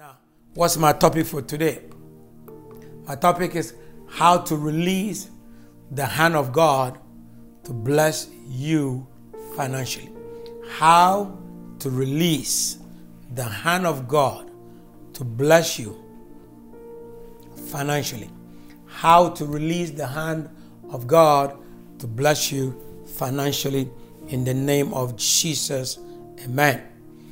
Now, what's my topic for today? My topic is how to release the hand of God to bless you financially. How to release the hand of God to bless you financially. How to release the hand of God to bless you financially in the name of Jesus. Amen.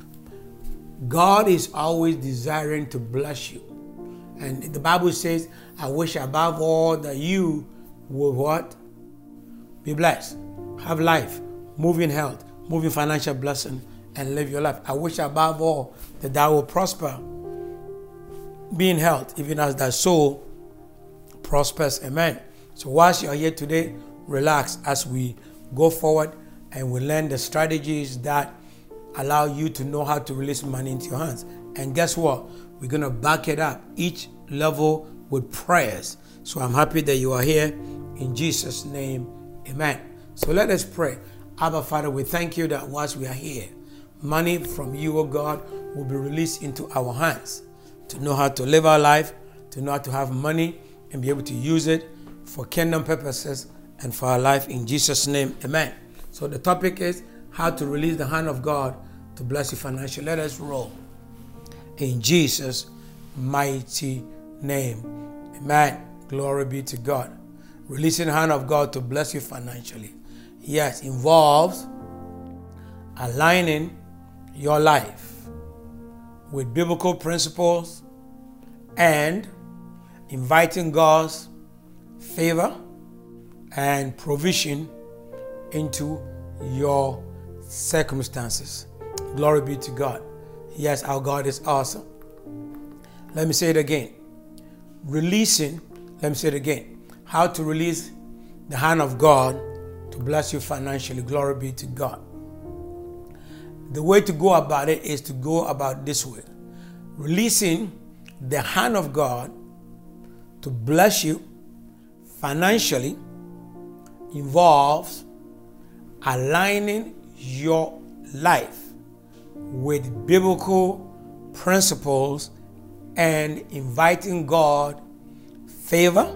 God is always desiring to bless you. And the Bible says, I wish above all that you will what? Be blessed. Have life. Move in health. Move in financial blessing and live your life. I wish above all that thou will prosper. Be in health, even as thy soul prospers. Amen. So whilst you are here today, relax as we go forward and we learn the strategies that allow you to know how to release money into your hands. And guess what? We're going to back it up each level with prayers. So I'm happy that you are here in Jesus' name. Amen. So let us pray. Abba, Father, we thank you that whilst we are here, money from you, O God, will be released into our hands to know how to live our life, to know how to have money and be able to use it for kingdom purposes and for our life in Jesus' name. Amen. So the topic is how to release the hand of God to bless you financially. Let us roll. In Jesus' mighty name. Amen. Glory be to God. Releasing the hand of God to bless you financially. Yes, involves aligning your life with biblical principles and inviting God's favor and provision into your circumstances. Glory be to God. Yes, our God is awesome. Let me say it again. Let me say it again. How to release the hand of God to bless you financially. Glory be to God. The way to go about it is to go about this way. Releasing the hand of God to bless you financially involves aligning your life with biblical principles and inviting God favor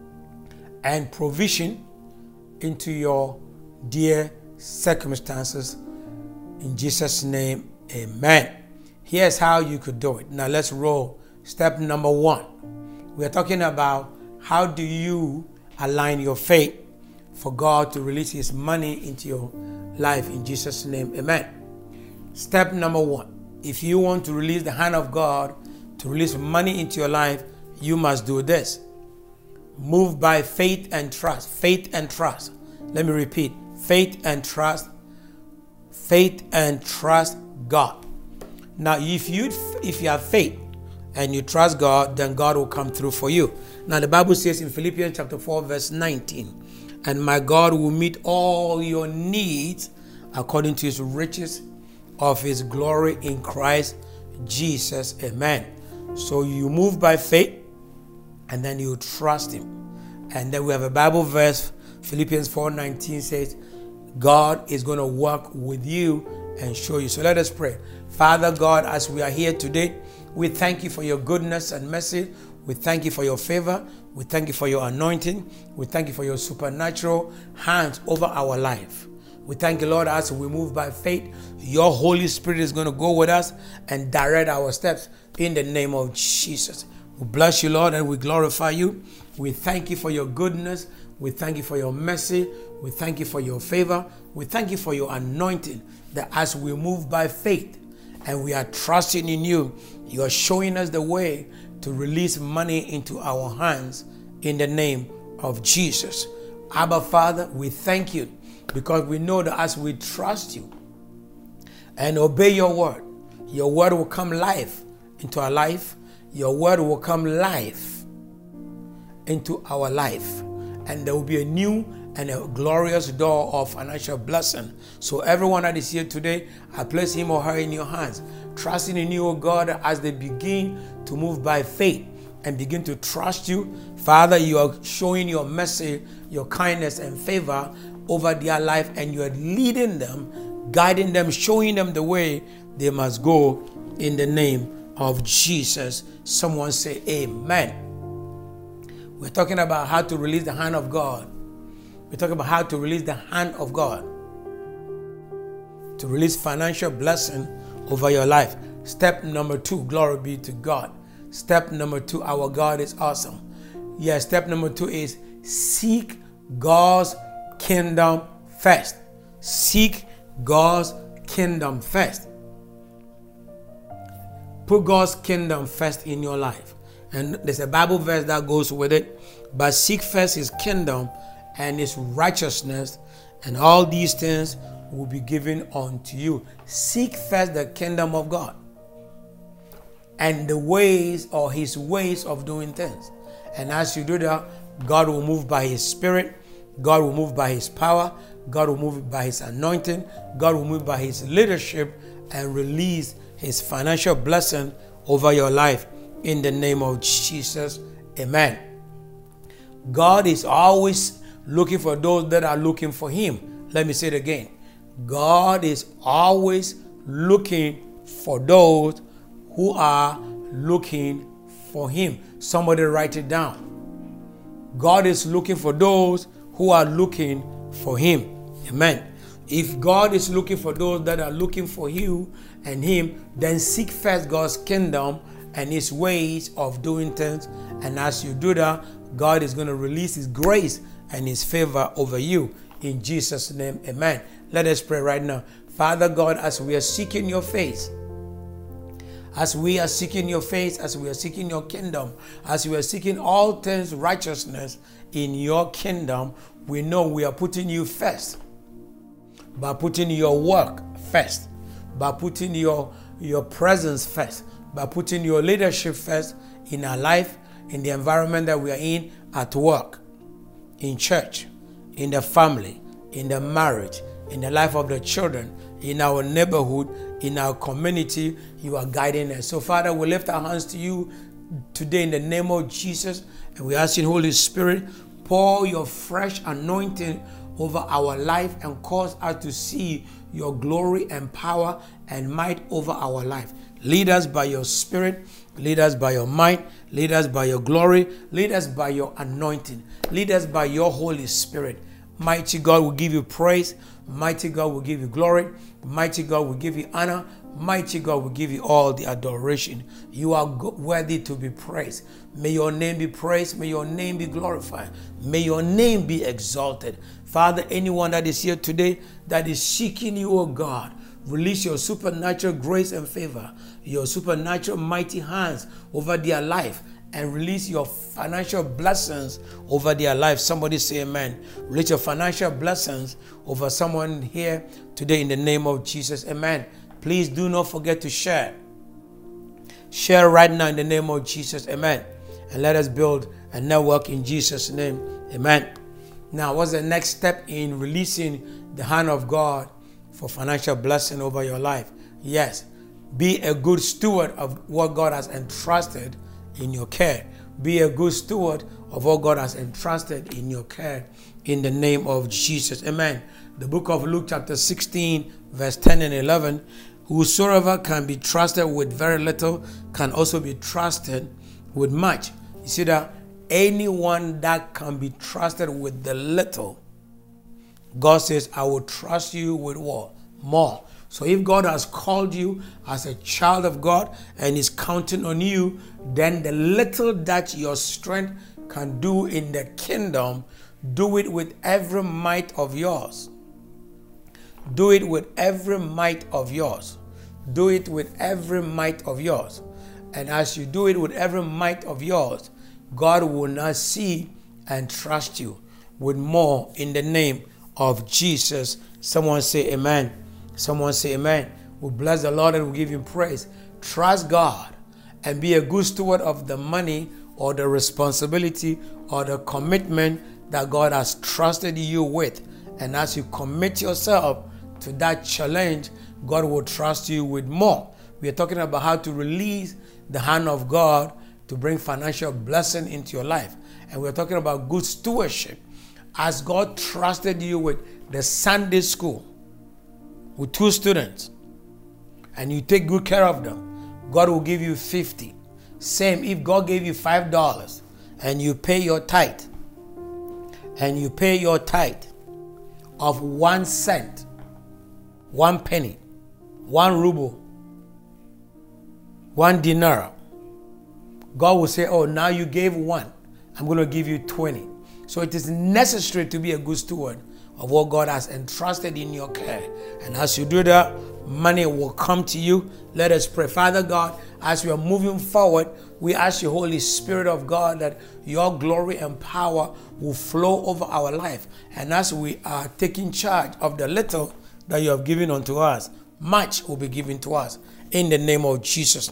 and provision into your dear circumstances. In Jesus' name, amen. Here's how you could do it. Now let's roll. Step number 1. We are talking about how do you align your faith for God to release His money into your life in Jesus' name. Amen. Step number 1. If you want to release the hand of God to release money into your life, you must do this. Move by faith and trust. Faith and trust. Let me repeat. Faith and trust. Faith and trust God. Now, if you have faith and you trust God, then God will come through for you. Now, the Bible says in Philippians chapter 4, verse 19, and my God will meet all your needs according to His riches of His glory in Christ Jesus. Amen. So you move by faith and then you trust Him. And then we have a Bible verse, Philippians 4:19 says, God is going to work with you and show you. So let us pray. Father God, as we are here today, we thank you for your goodness and mercy. We thank you for your favor. We thank you for your anointing. We thank you for your supernatural hands over our life. We thank you, Lord, as we move by faith, your Holy Spirit is going to go with us and direct our steps in the name of Jesus. We bless you, Lord, and we glorify you. We thank you for your goodness. We thank you for your mercy. We thank you for your favor. We thank you for your anointing, that as we move by faith and we are trusting in you, you are showing us the way to release money into our hands in the name of Jesus. Abba, Father, we thank you because we know that as we trust you and obey your word will come life into our life. Your word will come life into our life. And there will be a new and a glorious door of financial blessing. So everyone that is here today, I place him or her in your hands, trusting in you, O God, as they begin to move by faith and begin to trust you. Father, you are showing your mercy, your kindness and favor over their life, and you are leading them, guiding them, showing them the way they must go in the name of Jesus. Someone say amen. We're talking about how to release the hand of God. We're talking about how to release the hand of God, to release financial blessing over your life. Step number 2, glory be to God. Step number 2, our God is awesome. Yes, step number 2 is seek God's kingdom first. Seek God's kingdom first. Put God's kingdom first in your life. And there's a Bible verse that goes with it. But seek first his kingdom and his righteousness, and all these things will be given unto you. Seek first the kingdom of God and the ways, or his ways of doing things. And as you do that, God will move by his spirit. God will move by his power. God will move by his anointing. God will move by his leadership and release his financial blessing over your life in the name of Jesus. Amen. God is always looking for those that are looking for him. Let me say it again. God is always looking for those who are looking for him. Somebody write it down. God is looking for those who are looking for him. Amen. If God is looking for those that are looking for you and him, then seek first God's kingdom and his ways of doing things. And as you do that, God is going to release his grace and his favor over you. In Jesus' name, amen. Let us pray right now. Father God, as we are seeking your face, as we are seeking your face, as we are seeking your kingdom, as we are seeking all things righteousness in your kingdom, we know we are putting you first. By putting your work first, by putting your presence first, by putting your leadership first in our life, in the environment that we are in, at work, in church, in the family, in the marriage, in the life of the children, in our neighborhood, in our community. You are guiding us. So Father, we lift our hands to you today in the name of Jesus, and we ask you, Holy Spirit, pour your fresh anointing over our life and cause us to see your glory and power and might over our life. Lead us by your spirit, lead us by your might, lead us by your glory, lead us by your anointing, lead us by your Holy Spirit. Mighty God will give you praise, mighty God will give you glory, mighty God will give you honor, mighty God will give you all the adoration. You are worthy to be praised. May your name be praised, may your name be glorified, may your name be exalted. Father, anyone that is here today that is seeking you, oh God, release your supernatural grace and favor, your supernatural mighty hands over their life, and release your financial blessings over their life. Somebody say amen. Release your financial blessings over someone here today in the name of Jesus. Amen. Please do not forget to share. Share right now in the name of Jesus. Amen. And let us build a network in Jesus' name. Amen. Now, what's the next step in releasing the hand of God for financial blessing over your life? Yes, be a good steward of what God has entrusted in your care. Be a good steward of what God has entrusted in your care in the name of Jesus. Amen. The book of Luke chapter 16, verse 10 and 11, whosoever can be trusted with very little can also be trusted with much. You see that? Anyone that can be trusted with the little, God says, I will trust you with what? More. So if God has called you as a child of God and is counting on you, then the little that your strength can do in the kingdom, do it with every might of yours. Do it with every might of yours. Do it with every might of yours. And as you do it with every might of yours, God will now see and trust you with more in the name of Jesus. Someone say amen. Someone say amen. We bless the Lord and we give him praise. Trust God and be a good steward of the money or the responsibility or the commitment that God has trusted you with. And as you commit yourself to that challenge, God will trust you with more. We are talking about how to release the hand of God to bring financial blessing into your life. And we're talking about good stewardship. As God trusted you with the Sunday school, with 2 students, and you take good care of them, God will give you 50. Same, if God gave you $5 and you pay your tithe, of 1 cent, 1 penny, 1 ruble, 1 dinar, God will say, oh, now you gave 1, I'm going to give you 20. So it is necessary to be a good steward of what God has entrusted in your care. And as you do that, money will come to you. Let us pray. Father God, as we are moving forward, we ask you, Holy Spirit of God, that your glory and power will flow over our life. And as we are taking charge of the little that you have given unto us, much will be given to us. In the name of Jesus.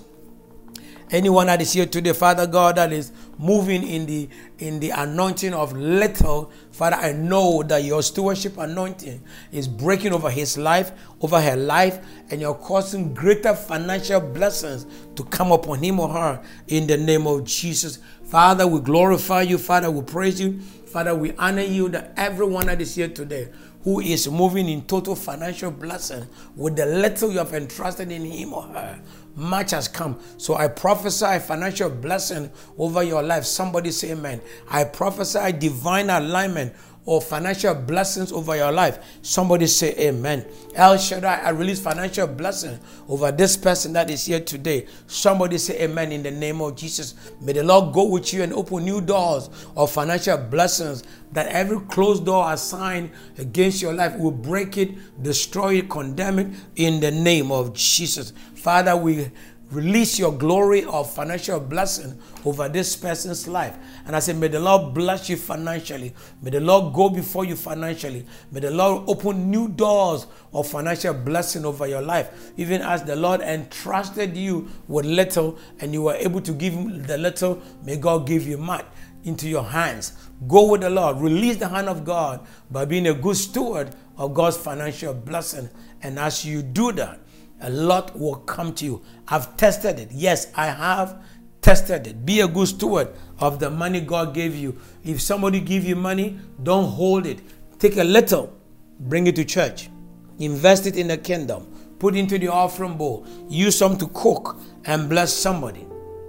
Anyone that is here today, Father God, that is moving in the anointing of little, Father, I know that your stewardship anointing is breaking over his life, over her life, and you're causing greater financial blessings to come upon him or her in the name of Jesus. Father, we glorify you. Father, we praise you. Father, we honor you that everyone that is here today who is moving in total financial blessing with the little you have entrusted in him or her, much has come. So I prophesy financial blessing over your life. Somebody say amen. I prophesy divine alignment or financial blessings over your life. Somebody say amen. El Shaddai, I release financial blessing over this person that is here today. Somebody say amen in the name of Jesus. May the Lord go with you and open new doors of financial blessings, that every closed door assigned against your life will break it, destroy it, condemn it in the name of Jesus. Father, we release your glory of financial blessing over this person's life. And I say, may the Lord bless you financially. May the Lord go before you financially. May the Lord open new doors of financial blessing over your life. Even as the Lord entrusted you with little and you were able to give him the little, may God give you much into your hands. Go with the Lord. Release the hand of God by being a good steward of God's financial blessing. And as you do that, a lot will come to you. I've tested it. Yes, I have tested it. Be a good steward of the money God gave you. If somebody give you money, don't hold it. Take a little, bring it to church. Invest it in the kingdom. Put it into the offering bowl. Use some to cook and bless somebody.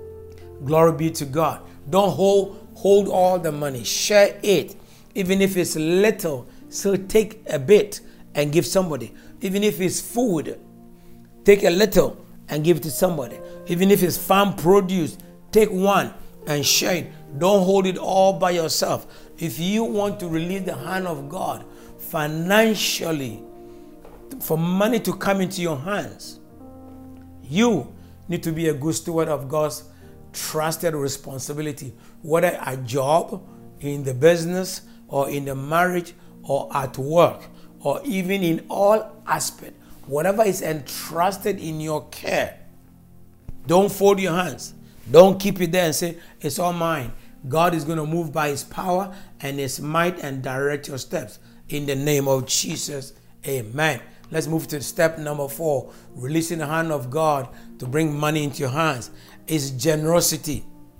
Glory be to God. Don't hold all the money. Share it. Even if it's little, so take a bit and give somebody. Even if it's food, take a little and give it to somebody. Even if it's farm produce, take one and share it. Don't hold it all by yourself. If you want to release the hand of God financially, for money to come into your hands, you need to be a good steward of God's trusted responsibility, whether a job, in the business, or in the marriage, or at work, or even in all aspects. Whatever is entrusted in your care, don't fold your hands. Don't keep it there and say, it's all mine. God is going to move by his power and his might and direct your steps. In the name of Jesus, amen. Let's move to step number 4, releasing the hand of God to bring money into your hands. Is generosity.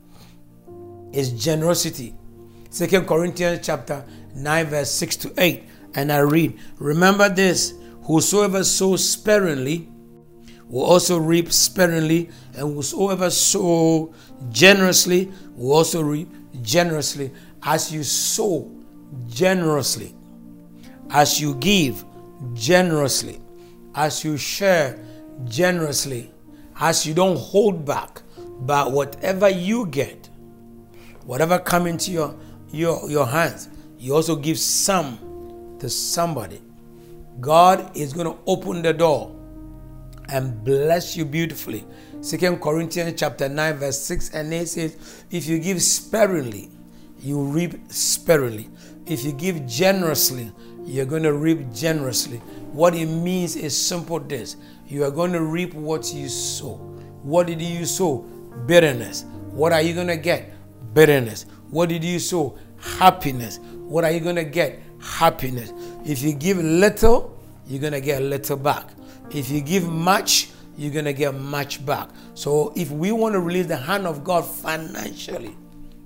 Is generosity. 2 Corinthians chapter 9 verse 6 to 8. And I read, remember this, whosoever sows sparingly will also reap sparingly, and whosoever sows generously will also reap generously. As you sow generously, as you give generously, as you share generously, as you don't hold back, but whatever you get, whatever comes into your hands, you also give some to somebody. God is going to open the door and bless you beautifully. 2 Corinthians chapter 9 verse 6 and 8 says, if you give sparingly, you reap sparingly. If you give generously, you're going to reap generously. What it means is simple this. You are going to reap what you sow. What did you sow? Bitterness. What are you going to get? Bitterness. What did you sow? Happiness. What are you going to get? Happiness. If you give little, you're going to get a little back. If you give much, you're going to get much back. So if we want to release the hand of God financially,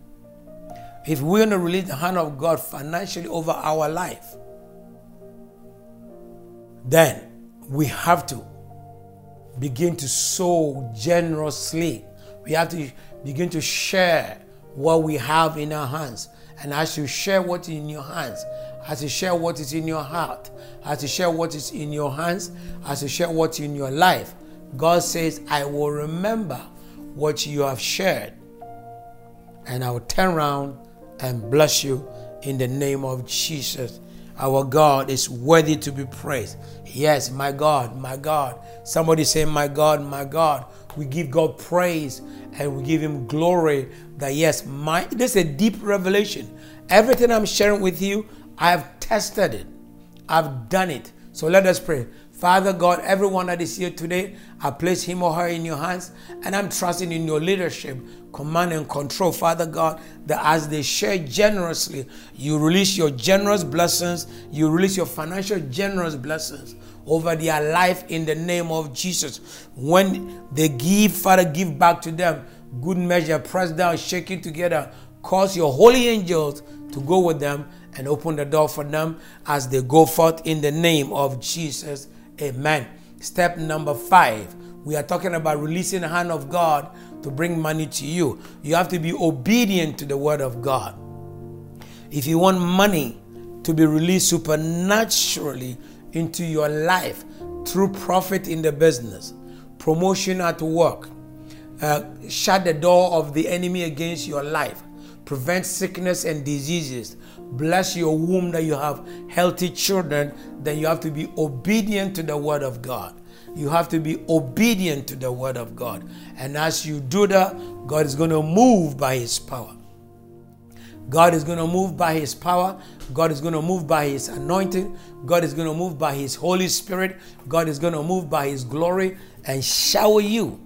if we want to release the hand of God financially over our life, then we have to begin to sow generously. We have to begin to share what we have in our hands. And as you share what is in your hands, as you share what is in your heart, as you share what is in your hands, as you share what is in your life, God says, I will remember what you have shared, and I will turn around and bless you in the name of Jesus. Our God is worthy to be praised. Yes, my God, my God. Somebody say, my God, my God. We give God praise and we give him glory that yes, this is a deep revelation. Everything I'm sharing with you, I have tested it. I've done it. So let us pray. Father God, everyone that is here today, I place him or her in your hands, and I'm trusting in your leadership, command and control, Father God, that as they share generously, you release your generous blessings, you release your financial generous blessings over their life in the name of Jesus. When they give, Father, give back to them, good measure, pressed down, shaking together, cause your holy angels to go with them and open the door for them as they go forth in the name of Jesus. Amen. Step number 5. We are talking about releasing the hand of God to bring money to you. You have to be obedient to the word of God. If you want money to be released supernaturally into your life through profit in the business, promotion at work, shut the door of the enemy against your life, prevent sickness and diseases, bless your womb that you have healthy children, then you have to be obedient to the word of God. You have to be obedient to the word of God. And as you do that, God is going to move by his power. God is going to move by his power. God is going to move by his anointing. God is going to move by his Holy Spirit. God is going to move by his glory and shower you.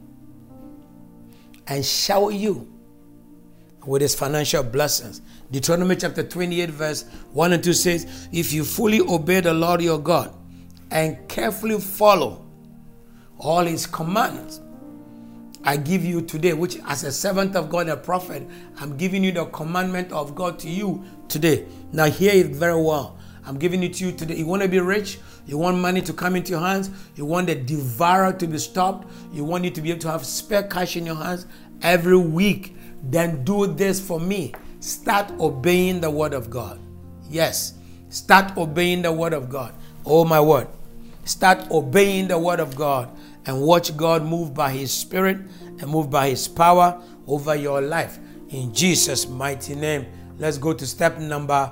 And shower you with his financial blessings. Deuteronomy chapter 28 verse 1 and 2 says, if you fully obey the Lord your God and carefully follow all his commands I give you today, which as a servant of God, a prophet, I'm giving you the commandment of God to you today. Now hear it very well. I'm giving it to you today. You want to be rich? You want money to come into your hands? You want the devourer to be stopped? You want you to be able to have spare cash in your hands every week? Then do this for me. Start obeying the word of God. Yes, start obeying the word of God. Oh my word. Start obeying the word of God and watch God move by his spirit and move by his power over your life. In Jesus' mighty name. Let's go to step number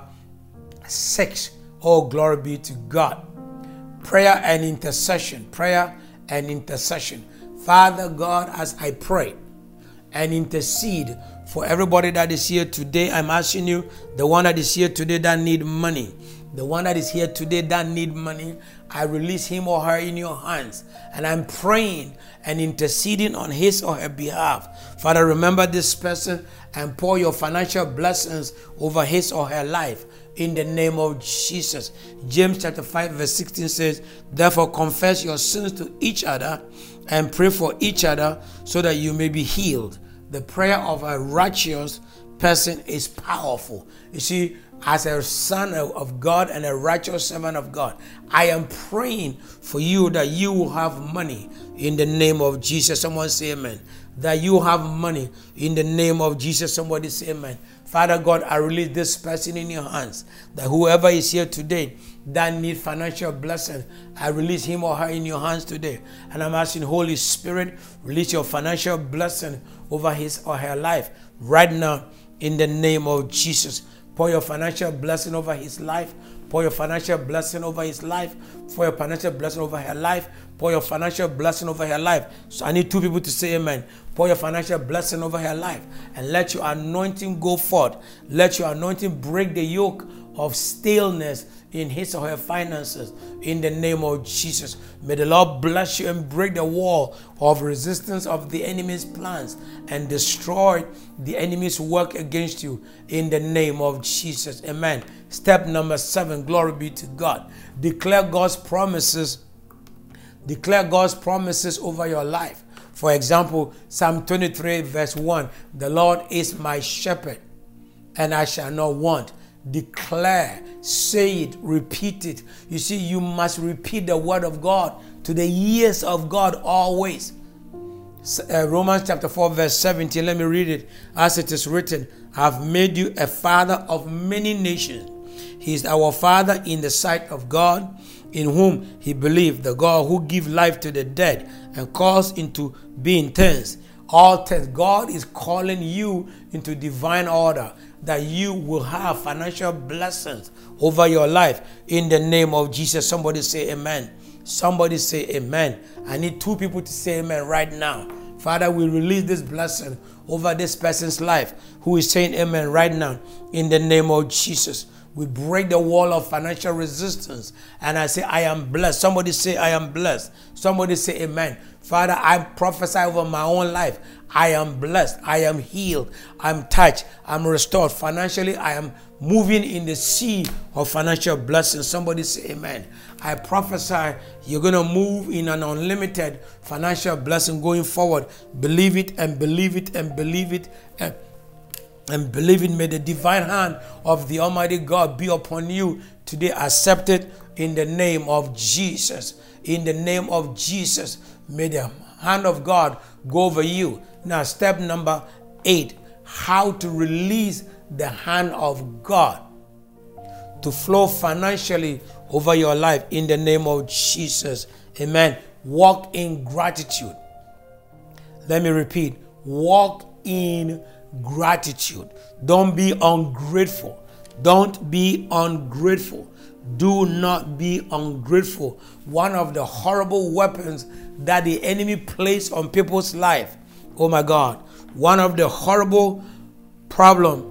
6. Oh, glory be to God. Prayer and intercession. Prayer and intercession. Father God, as I pray and intercede for everybody that is here today, I'm asking you, the one that is here today that need money, the one that is here today that need money, I release him or her in your hands. And I'm praying and interceding on his or her behalf. Father, remember this person and pour your financial blessings over his or her life in the name of Jesus. James chapter 5 verse 16 says, therefore confess your sins to each other and pray for each other so that you may be healed. The prayer of a righteous person is powerful. You see, as a son of God and a righteous servant of God, I am praying for you that you will have money in the name of Jesus. Someone say amen. That you have money in the name of Jesus. Somebody say amen. Father God, I release this person in your hands. That whoever is here today that need financial blessing, I release him or her in your hands today. And I'm asking Holy Spirit, release your financial blessing over his or her life right now in the name of Jesus. Pour your financial blessing over his life. Pour your financial blessing over his life. Pour your financial blessing over her life. Pour your financial blessing over her life. So I need 2 people to say amen. Pour your financial blessing over her life. And let your anointing go forth. Let your anointing break the yoke of staleness in his or her finances in the name of Jesus. May the Lord bless you and break the wall of resistance of the enemy's plans and destroy the enemy's work against you in the name of Jesus. Amen. Step number 7, glory be to God. Declare God's promises. Declare God's promises over your life. For example, Psalm 23 verse 1, the Lord is my shepherd and I shall not want. Declare, say it, repeat it. You see, you must repeat the word of God to the years of God always. Romans chapter 4 verse 17, let me read it as it is written. I have made you a father of many nations. He is our Father in the sight of God, in whom he believed, the God who gives life to the dead and calls into being things. All things. God is calling you into divine order, that you will have financial blessings over your life in the name of Jesus. Somebody say amen. Somebody say amen. I need 2 people to say amen right now. Father, we release this blessing over this person's life who is saying amen right now in the name of Jesus. We break the wall of financial resistance. And I say, I am blessed. Somebody say, I am blessed. Somebody say, amen. Father, I prophesy over my own life. I am blessed. I am healed. I'm touched. I'm restored. Financially, I am moving in the sea of financial blessings. Somebody say, amen. I prophesy you're going to move in an unlimited financial blessing going forward. Believe it and believe it and believe it and believe it. May the divine hand of the Almighty God be upon you today. Accept it in the name of Jesus. In the name of Jesus, may the hand of God go over you. Now, step number 8, how to release the hand of God to flow financially over your life in the name of Jesus. Amen. Walk in gratitude. Let me repeat. Walk in gratitude. Don't be ungrateful. Don't be ungrateful. Do not be ungrateful. One of the horrible weapons that the enemy plays on people's life. Oh my God. One of the horrible problems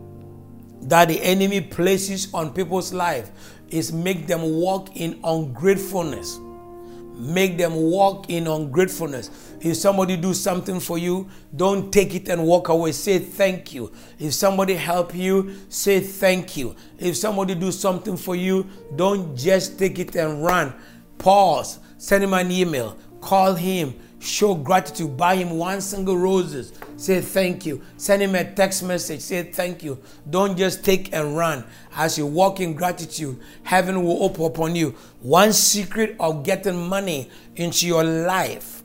that the enemy places on people's life is make them walk in ungratefulness. Make them walk in ungratefulness. If somebody do something for you, don't take it and walk away. Say thank you. If somebody help you, say thank you. If somebody do something for you, don't just take it and run. Pause. Send him an email. Call him. Show gratitude. Buy him 1 single roses. Say thank you. Send him a text message. Say thank you. Don't just take and run. As you walk in gratitude, heaven will open upon you. One secret of getting money into your life,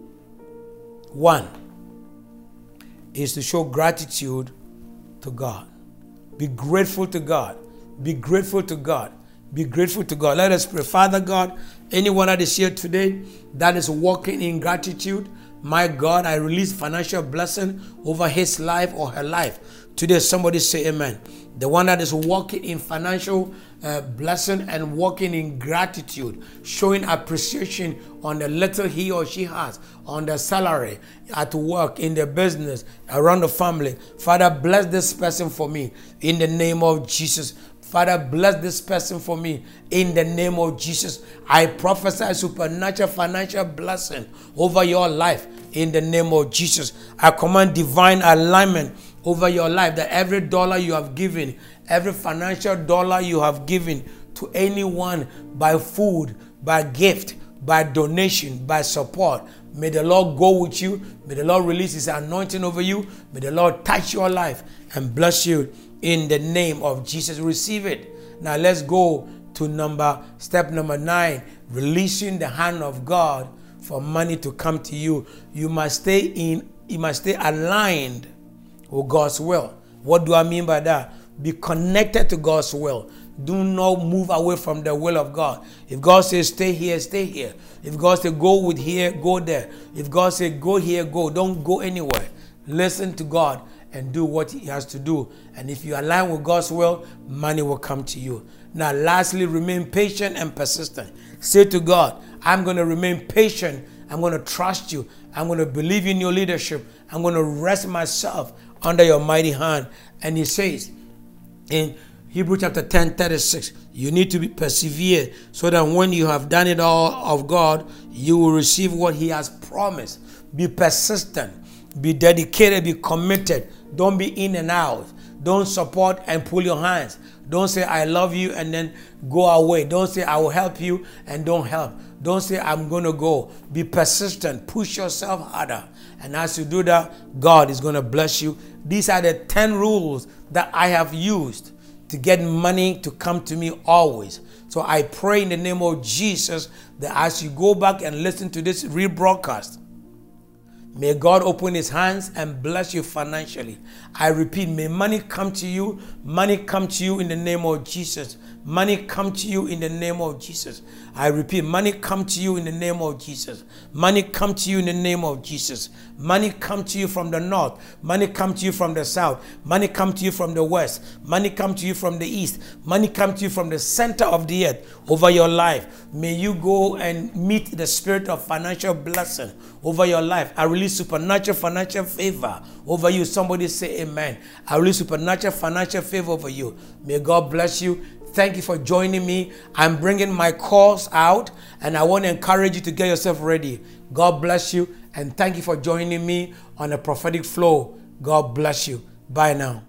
one, is to show gratitude to God. Be grateful to God. Be grateful to God. Be grateful to God. Let us pray. Father God, anyone that is here today that is walking in gratitude, my God, I release financial blessing over his life or her life. Today, somebody say amen. The one that is walking in financial blessing and walking in gratitude, showing appreciation on the little he or she has, on the salary, at work, in the business, around the family. Father, bless this person for me in the name of Jesus. Father, bless this person for me in the name of Jesus. I prophesy supernatural financial blessing over your life in the name of Jesus. I command divine alignment over your life, that every dollar you have given, every financial dollar you have given to anyone by food, by gift, by donation, by support, may the Lord go with you. May the Lord release his anointing over you. May the Lord touch your life and bless you in the name of Jesus. Receive it. Now let's go to step number 9, releasing the hand of God for money to come to you. You must stay aligned with God's will. What do I mean by that? Be connected to God's will. Do not move away from the will of God. If God says stay here, stay here. If God says go with here, go there. If God says go here, go. Don't go anywhere. Listen to God and do what he has to do. And if you align with God's will, money will come to you. Now, lastly, remain patient and persistent. Say to God, I'm going to remain patient. I'm going to trust you. I'm going to believe in your leadership. I'm going to rest myself under your mighty hand. And he says in Hebrews chapter 10:36, you need to be persevere so that when you have done it all of God, you will receive what he has promised. Be persistent. Be dedicated. Be committed. Don't be in and out. Don't support and pull your hands. Don't say, I love you, and then go away. Don't say, I will help you, and don't help. Don't say, I'm going to go. Be persistent. Push yourself harder. And as you do that, God is going to bless you. These are the 10 rules that I have used to get money to come to me always. So I pray in the name of Jesus that as you go back and listen to this rebroadcast, may God open his hands and bless you financially. I repeat, may money come to you. Money come to you in the name of Jesus. Money come to you in the name of Jesus. I repeat, money come to you in the name of Jesus. Money come to you in the name of Jesus. Money come to you from the north. Money come to you from the south. Money come to you from the west. Money come to you from the east. Money come to you from the center of the earth over your life. May you go and meet the spirit of financial blessing over your life. I release supernatural financial favor over you. Somebody say amen. I release supernatural financial favor over you. May God bless you. Thank you for joining me. I'm bringing my course out, and I want to encourage you to get yourself ready. God bless you, and thank you for joining me on a prophetic flow. God bless you. Bye now.